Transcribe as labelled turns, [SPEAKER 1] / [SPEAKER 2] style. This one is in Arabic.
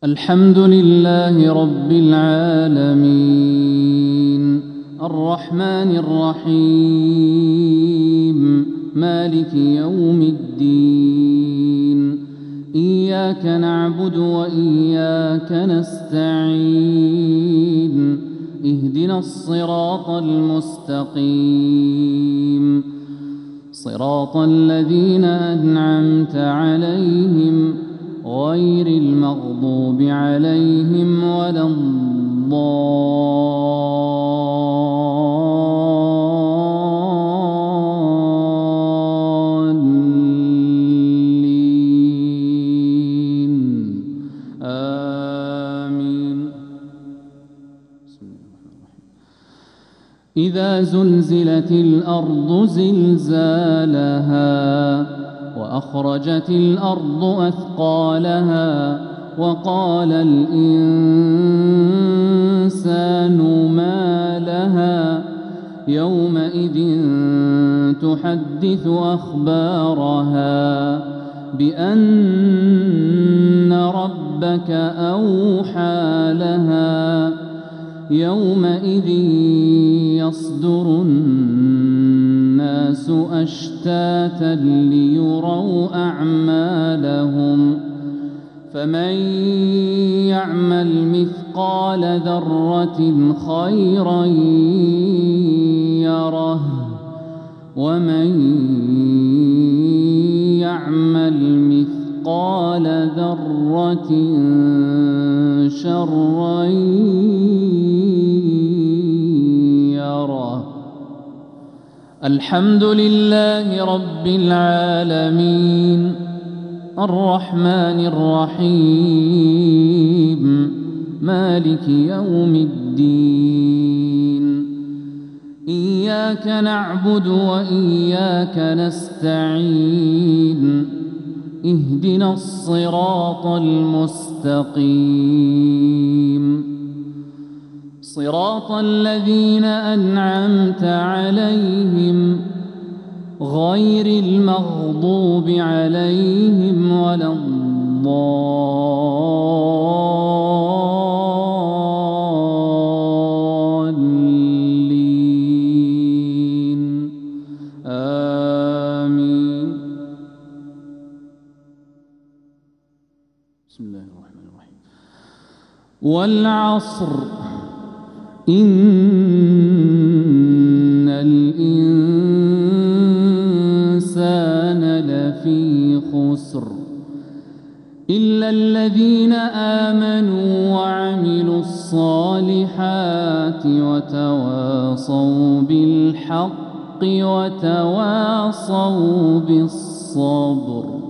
[SPEAKER 1] الحمد لله رب العالمين الرحمن الرحيم مالك يوم الدين إياك نعبد وإياك نستعين اهدنا الصراط المستقيم صراط الذين أنعمت عليهم غير المغضوب عليهم ولا الضالين آمين. بسم الله الرحمن الرحيم. إذا زلزلت الأرض زلزالها وأخرجت الأرض أثقالها وقال الإنسان ما لها يومئذ تحدث أخبارها بأن ربك أوحى لها يومئذ يصدر الناس أشتاتا ليروا أعمالهم فمن يعمل مثقال ذرة خيرا يره ومن يعمل مثقال ذرة شرا يره. الحمد لله رب العالمين الرحمن الرحيم مالك يوم الدين إياك نعبد وإياك نستعين اهدنا الصراط المستقيم صراط الذين أنعمت عليهم غير المغضوب عليهم ولا الضالين آمين. بسم الله الرحمن الرحيم. والعصر إن الإنسان لفي خسر إلا الذين آمنوا وعملوا الصالحات وتواصوا بالحق وتواصوا بالصبر.